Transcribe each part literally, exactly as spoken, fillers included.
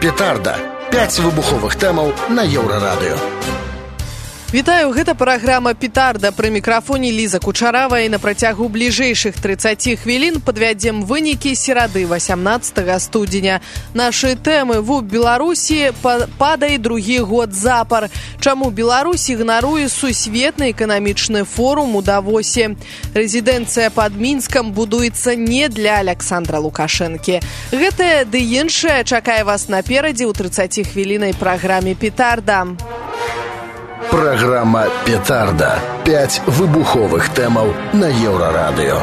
Петарда. пяць выбуховых тэмаў на Еўрарадыё. Вітаю, гэта праграма «Петарда». Пры мікрафоне Ліза Кучарава, і на працягу бліжэйшых трыццаці хвілін падвядзем вынікі серады васямнаццатага студзеня. Нашы тэмы: в Беларусі падае другі год запар. Чаму Беларусь ігнаруе сусветны эканамічны форум у Давосе? Рэзідэнцыя пад Мінскам будуецца не для Аляксандра Лукашэнкі. Гэтае ды іншае чакае вас наперадзе ў трыццаці хвілінай праграме «Петарда». Праграма «Петарда». пяць выбуховых тэмаў на Еўрарадыё.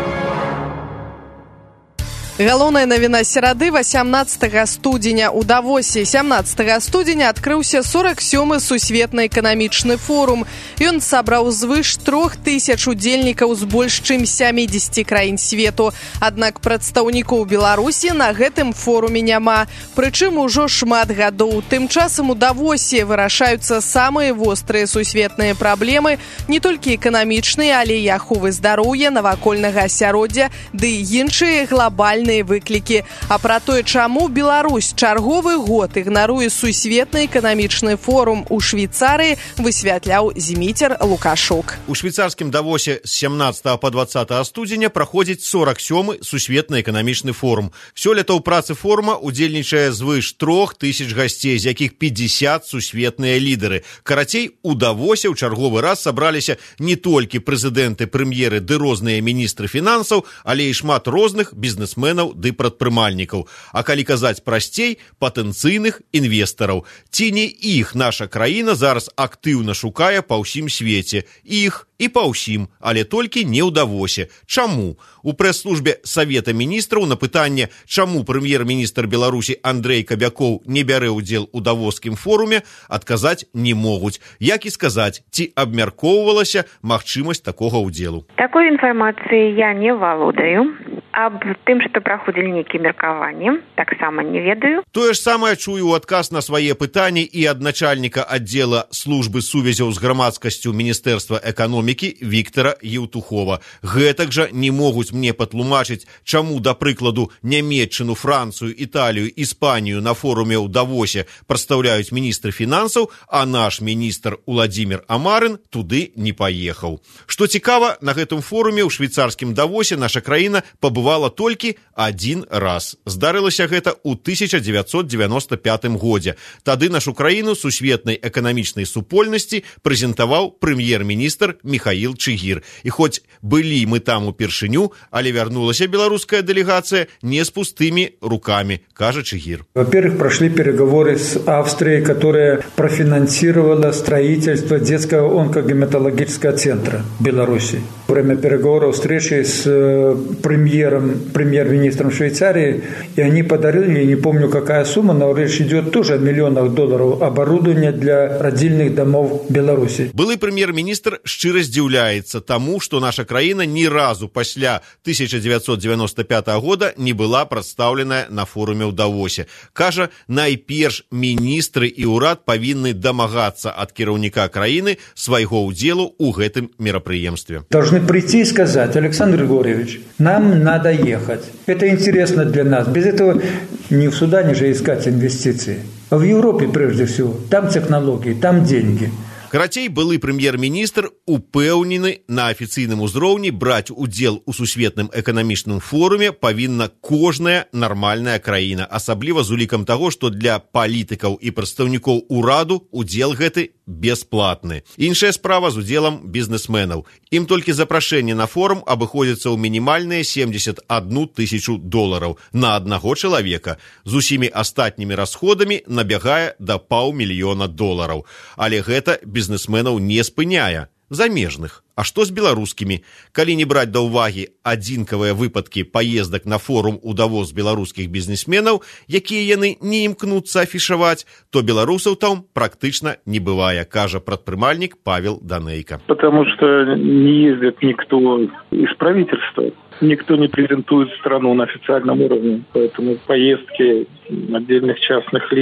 Галоўная навіна серады васямнаццатага студзеня. У Давосе сямнаццатага студзеня адкрыўся сорак сёмы сусветны эканамічны форум. Ён сабраў звыш трох тысяч удзельнікаў з больш чым сямідзесяці краін свету. Аднак прадстаўнікоў Беларусі на гэтым форуме няма. Прычым ужо шмат гадоў. Тым часам у Давосе вырашаюцца самыя вострыя сусветныя праблемы, не толькі эканамічныя, але і аховы здароўя, навакольнага асяроддзя ды іншыя глобальныя выклікі. А пра тое, чаму Беларусь чарговы год ігнаруе сусветны эканамічны форум у Швейцарыі, высвятляў Зміцер Лукашук. У швейцарскім Давосе з сямнаццатага па дваццатае студзеня праходзіць сорак сёмы сусветны эканамічны форум. Сёлета ў працы форума удзельнічае звыш трох тысяч гасцей, з якіх пятьдесят сусветныя лідары. Карацей, у Давосе ў чарговы раз сабраліся не толькі прэзідэнты, прэм'еры ды розныя міністры фінансаў, але і шмат розных бізнесменаў ды прадпрымальнікаў. А калі казаць прасцей, патэнцыйных інвестараў. Ці не іх наша краіна зараз актыўна шукае па ўсім свеце? Іх і па ўсім, але толькі не ў Давосе. Чаму? У прэс-службе Савета міністраў на пытанне, чаму прэм'ер-міністр Беларусі Андрэй Кабякоў не бярэ ўдзел у Давоскім форуме, адказаць не могуць. Як і сказаць, ці абмяркоўвалася магчымасць такога ўдзелу. Такой інфармацыі я не валодаю. Аб тым, што праходзілі нейкія меркаванні, таксама не ведаю. Тое ж самае чую ў адказ на свае пытанні і ад начальніка аддзела службы сувязяў з грамадскасцю Міністэрства эканомікі Віктара Еўтухова. Гэтак жа не могуць мне патлумачыць, чаму, да прыкладу, Нямецчыну, Францыю, Італію, Іспанію на форуме ў Давосе прадстаўляюць міністры фінансаў, а наш міністр Уладзімір Амарын туды не паехаў. Што цікава, на гэтым форуме ў швейцарскім Давосе наша краіна побывала толькі адзін раз. Здарылася гэта ў тысяча дзевяцьсот дзевяноста пятым годзе. Тады нашу краіну сусветнай эканамічнай супольнасці прэзентаваў прэм'ер-міністр Міхаіл Чыгір. І хоць былі мы там упершыню, але вярнулася беларуская делегация не с пустыми руками, кажет Чыгір. Во-первых, прошли переговоры с Австрией, которая профинансировала строительство детского онкогематологического центра в Беларуси. Во время переговоров, встречи с премьером, премьер-министром Швейцарии, и они подарили, не помню какая сумма, но речь идет тоже о миллионах долларов оборудования для родильных домов Беларуси. Былы премьер-министр шчыра здзіўляецца таму, што наша краіна ні разу пасля тысяча дзевяцьсот дзевяноста пятага года не была прадстаўленая на форуме ў Давосе. Кажа, найперш міністры і ўрад павінны дамагацца ад кіраўніка краіны свайго ўдзелу ў гэтым мерапрыемстве. Должны прийти и сказать: Александр Григорьевич, нам надо ехать. Это интересно для нас. Без этого не в Судане же искать инвестиции, а в Европе прежде всего. Там технологии, там деньги. Карацей, былы прэм'ер-міністр упэўнены на афіцыйным узроўні браць удзел у сусветным эканамічным форуме павінна кожная нармальная краіна, асабліва з улікам таго, што для палітыкаў і прадстаўнікоў ураду удзел гэты бесплатны. Іншая справа з удзелам бізнесменаў. Ім толькі запрашэнне на форум абыходзіцца ў мінімальныя семдзесят адну тысячу долараў на аднаго чалавека. З усімі астатнімі расходамі набягае да паўмільёна долараў. Але гэта бізнесменаў не спыняе. Замежных. А што з беларускімі? Калі не браць да ўвагі адзінкавыя выпадкі паездак на форум у Давос беларускіх бізнесменаў, якія яны не імкнуцца афішаваць, то беларусаў там практычна не бывае, кажа прадпрымальнік Павел Данейко. Потому что не ездит никто из правительства. Никто не презентует страну на официальном уровне. Поэтому поездки отдельных частных лиц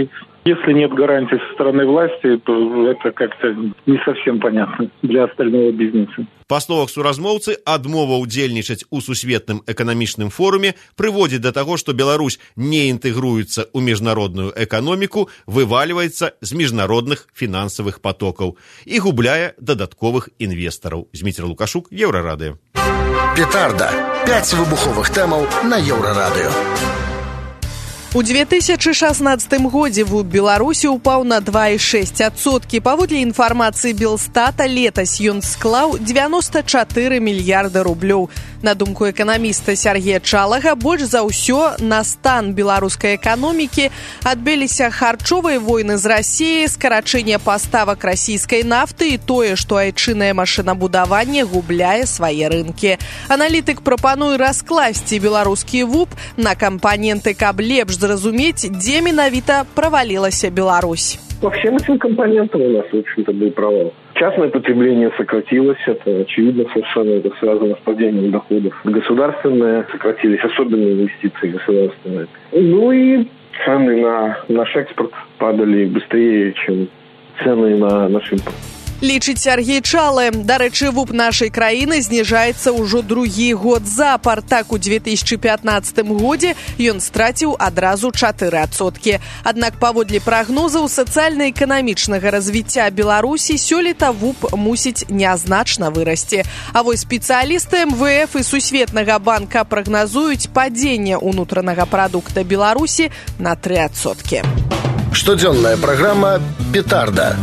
Если нет гарантий со стороны власти, то это как-то не совсем понятно для остального бизнеса. Па словах суразмоўцы, адмова ўдзельнічаць у сусветным эканамічным форуме прыводзіць да таго, што Беларусь не інтэгруецца ў міжнародную эканоміку, вывальваецца з міжнародных фінансавых потокаў і губляе дадатковых інвестараў. Зміцер Лукашук, Еўрарадыё. Петарда. Пяць выбуховых тэмаў на Еўрарадыё. У две тысячи шестнадцатым годзе вуп Беларусі упаў на два і шэсць адсоткі. Паводле інфармацыі Белстата, летась ён склаў дзевяноста чатыры мільярда рублёў. На думку эканаміста Сергея Чалага, больш за ўсё на стан беларускай эканомікі адбіліся харчовыя войны з Расіяй, скарачэнне паставак расійскай нафты і тое, што айчыннае машынабудаванне губляе свае рынкі. Аналітык прапануе раскласці беларускі вуп на кампаненты, каб лепш зразумець, дзе менавіта провалилась Беларусь. По всем этим компонентам у нас, в общем-то, был провал. Частное потребление сократилось, это очевидно совершенно, это связано с падением доходов. Государственные сократились, особенно инвестиции государственные. Ну и цены на наш экспорт падали быстрее, чем цены на наш импорт. Лічыць Сергей Чалы. Дарэчы, вуп нашай краіны зніжаецца ўжо другі год запар. Так, у две тысячи пятнадцатым годзе ён страціў адразу чатыры адсоткі. Аднак, паводле прагнозаў сацыяльна-эканамічнага развіцця Беларусі, сёлета вуп мусіць нязначна вырасці. А вось спецыялісты эм вэ эф і Сусветнага банка прагназуюць падзенне ўнутранага прадукта Беларусі на тры адсоткі. Штодзённая праграма «Петарда».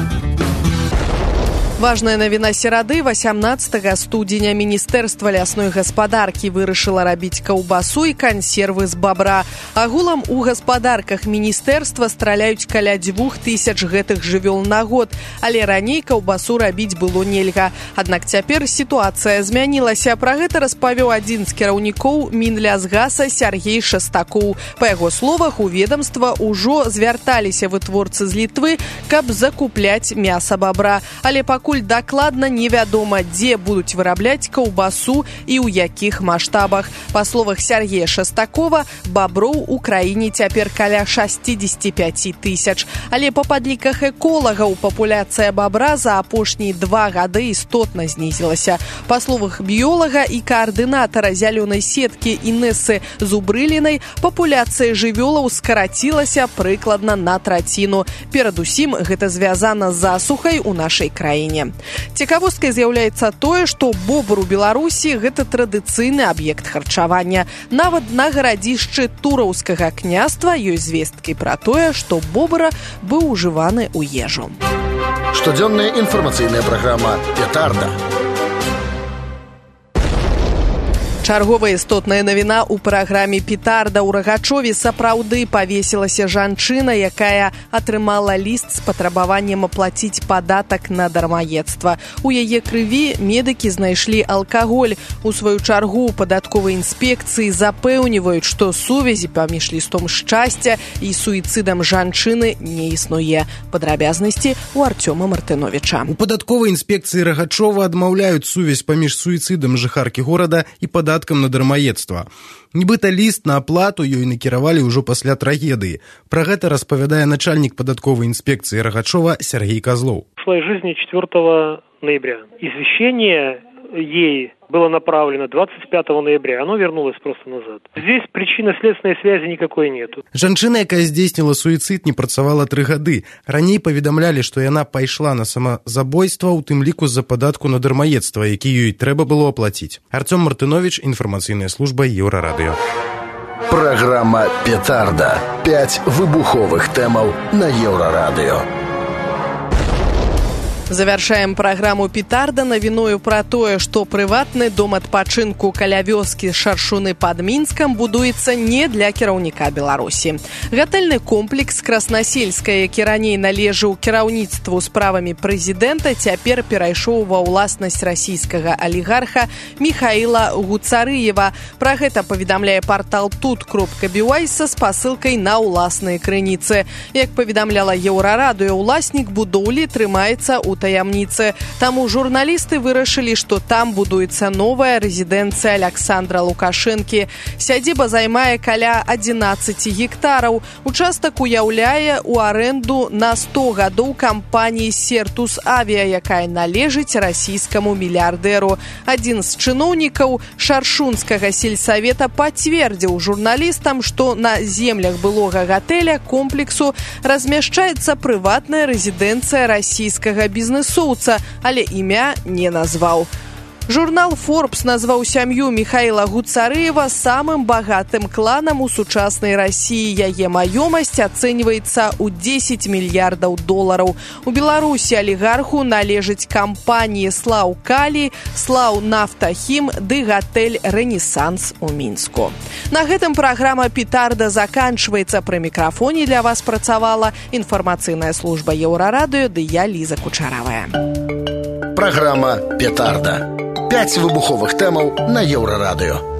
Важная навіна серады. васямнаццатага студзеня Міністэрства лясной гаспадаркі вырашыла рабіць каўбасу і кансервы з бабра. Агулам у гаспадарках міністэрства страляюць каля дзвюх тысяч гэтых жывёл на год, але раней каўбасу рабіць было нельга. Аднак цяпер сітуацыя змянілася. Пра гэта распавёў адзін з кіраўнікоў Мінлясгаса Сергей Шастакоў. Па яго словах, у ведамства ўжо звярталіся вытворцы з Літвы, каб закупляць мяса бабра. Але пакуль дакладна невядома, дзе будуць вырабляць каўбасу і ў якіх маштабах. Па словах Сергея Шастакова, баброў у краіне цяпер каля шэсцьдзесят пяць тысяч. Але па падліках эколагаў папуляцыя бабра за апошнія два гады істотна знізілася. Па словах біёлага і каардынатара зялёнай сеткі Інессы Зубрылінай, папуляцыя жывёлаў скарацілася прыкладна на траціну. Перадусім, гэта звязана з засухай у нашай краіне. Цікавосткай з'яўляецца тое, што бобр у Беларусі – гэта традыцыйны аб'ект харчавання. Нават на гарадзішчы Тураўскага княства ёсць звесткі пра тое, што бобра быў ужываны ў ежу. Штодзённая інфармацыйная праграма «Петарда». Чарговая істотная навіна ў праграме «Петарда». У Рагачове сапраўды павесілася жанчына, якая атрымала ліст з патрабаваннем аплаціць падатак на дармаедства. У яе крыві медыкі знайшлі алкаголь. У сваю чаргу ў падатковай інспекцыі запэўніваюць, што сувязі паміж лістом шчасця і суіцыдам жанчыны не існуе. Падрабязнасці у Артёма Мартыновіча. У падатковай інспекцыі Рагачова адмаўляюць сувязь паміж суіцыдам жыхаркі горада і падаткам на дармаедства. Нібыта ліст на аплату ёй накіравалі ўжо пасля трагедыі. Пра гэта распавядае начальнік падатковай інспекцыі Рагачова Сергей Козлов. В своей жизни четвёртого ноября извещение ей было направлено двадцать пятого ноября. Оно вернулось просто назад. Здесь причинно-следственной связи никакой нету. Жанчына, якая здзейсніла суіцыд, не працавала тры гады. Раней паведамлялі, што яна пайшла на самазабойства, у тым ліку з-за падатку на дармаедства, які ёй трэба было аплаціць. Артём Мартынович, інфармацыйная служба Еўрарадыё. Праграма «Петарда». Пяць выбуховых тэмаў на Еўрарадыё. Завяршаем праграму «Петарда» навіною пра тое, што прыватны дом адпачынку каля вёскі Шаршуны пад Мінскам будуецца не для кіраўніка Беларусі. Гатэльны комплекс Краснасельская, які раней належаў кіраўніцтву справамі прэзідэнта, цяпер перайшоў ва ўласнасць расійскага алігарха Міхаіла Гуцарыева. Пра гэта паведамляе партал тут кропка би уай са спасылкай на ўласныя крыніцы. Як паведамляла Еўрарадыё, уласнік будоўлі трымаецца ў таямніцы. Таму журналісты вырашылі, што там будуецца новая рэзідэнцыя Аляксандра Лукашэнкі. Сядзіба займае каля адзінаццаць гектараў. Участак уяўляе ў арэнду на сто гадоў кампаніі «Сертус Авіа», якая належыць расійскаму мільярдэру. Адзін з чыноўнікаў Шаршунскага сельсавета пацвердзіў журналістам, што на землях былога гатэля комплексу размяшчаецца прыватная рэзідэнцыя расійскага бізнэсоўца, але імя не назваў. Журнал «Форбс» назваў сям'ю Михаила Гуцарыева самым багатым кланам у сучаснай Расіі. Яе маёмасць ацэньваецца ў дзесяць мільярдаў долараў. У Беларусі алігарху належыць кампаніі «Слаў Калі», «Слаў Нафтахім» ды гатэль «Рэнесанс» у Мінску. На гэтым праграма «Петарда» заканчваецца. Пры мікрафоне для вас працавала інфармацыйная служба Еўрарадыё ды я, Ліза Кучаравая. Праграма «Петарда». Пяць выбуховых тэмаў на Еўрарадыё.